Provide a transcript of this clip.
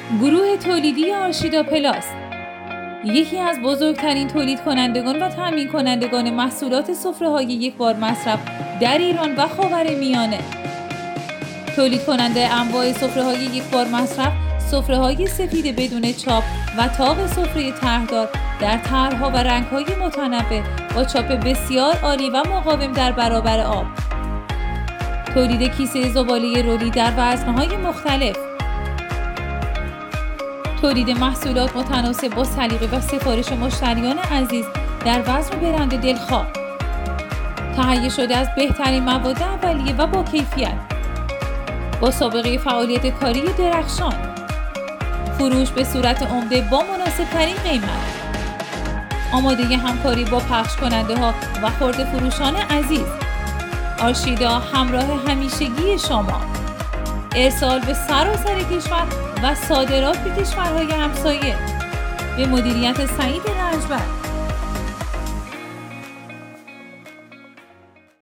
گروه تولیدی آرشیدا پلاس یکی از بزرگترین تولید کنندگان و تامین کنندگان محصولات سفره‌های یک بار مصرف در ایران و خاورمیانه. تولید کننده انواع سفره‌های یک بار مصرف، سفره‌های سفید بدون چاپ و تاق سفره طرحدار در طرح‌ها و رنگ‌های متنوع با چاپ بسیار عالی و مقاوم در برابر آب. تولید کیسه زباله رولی در وزن‌های مختلف. تولید محصولات متناسب با سلیقه و سفارش مشتریان عزیز در وزن و برند دلخواه. تهیه شده از بهترین مواد اولیه و با کیفیت. با سابقه فعالیت کاری درخشان. فروش به صورت عمده با مناسب‌ترین قیمت. آماده همکاری با پخش کننده ها و خرده فروشان عزیز. آرشیدا همراه همیشگی شما. ارسال به سراسر کشور و صادرات به کشورهای همسایه. به مدیریت سعید رنجبر.